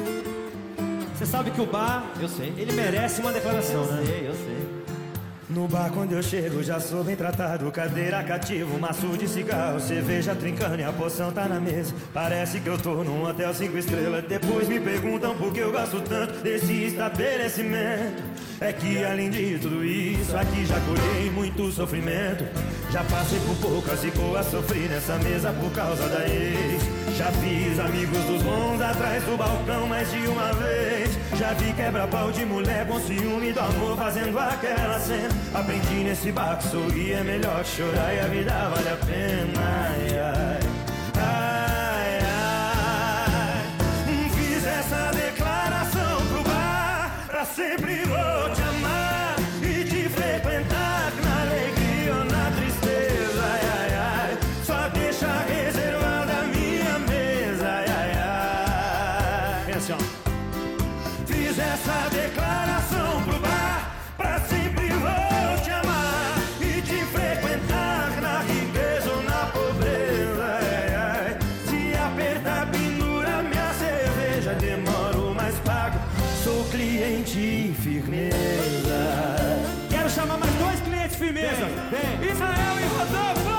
Você sabe que o bar, Eu sei. ele merece uma declaração, né? Eu sei. No bar quando eu chego já sou bem tratado. Cadeira cativa, maço de cigarro, cerveja trincando e a poção tá na mesa. Parece que eu tô num hotel 5 estrelas. Depois me perguntam por que eu gosto tanto desse estabelecimento. É que além de tudo isso, aqui já colhei muito sofrimento. Já passei por poucas e boas, sofri nessa mesa por causa da ex. Já fiz amigos dos bons atrás do balcão mais de uma vez. Já vi quebra-pau de mulher com ciúme do amor fazendo aquela cena. Aprendi nesse bar que sorrir é melhor que chorar e a vida vale a pena. Ai, ai, ai, ai. Fiz essa declaração pro bar: pra sempre vou te amar e te frequentar na alegria ou na tristeza. Ai, ai, ai. Só deixa reservada a minha mesa. Ai, ai, ai. É assim, ó. Fiz essa declaração pro bar: pra sempre vou te amar e te frequentar na riqueza ou na pobreza. Ai, ai. Se apertar, pendura minha cerveja, demoro, mas pago. Sou cliente firmeza. Quero chamar mais 2 clientes firmeza. Vem. Israel e Rodolfo!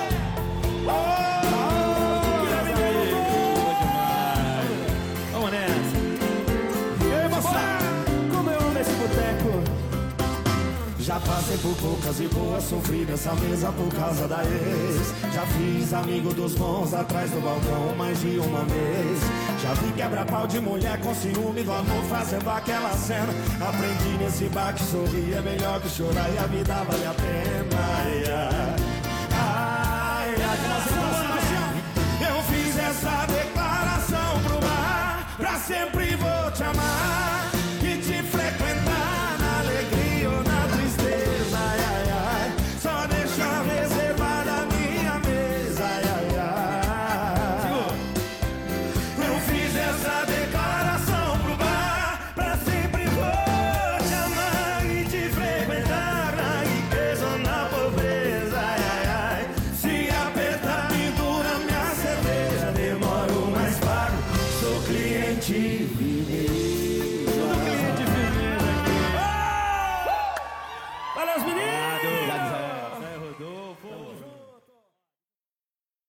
Vamos nessa. Ei, moçada, como eu amo esse boteco. Já passei por poucas e boas, sofri nessa mesa por causa da ex. Já fiz amigo dos bons atrás do balcão mais de uma vez. Já vi quebra-pau de mulher com ciúme do amor fazendo aquela cena. Aprendi nesse bar que sorrir é melhor que chorar e a vida vale a pena. Ai, ai, ai, ai. Eu fiz essa declaração pro bar: pra sempre vou te amar e te frequentar na alegria ou na tristeza. Ai, ai, ai. Só deixa reservada a minha mesa. Ai, ai, ai. Eu fiz essa declaração pro bar: pra sempre vou te amar e te frequentar na riqueza ou na pobreza. Ai, ai, ai. Se apertar, pendura minha cerveja, demoro, mas pago. Sou cliente firme.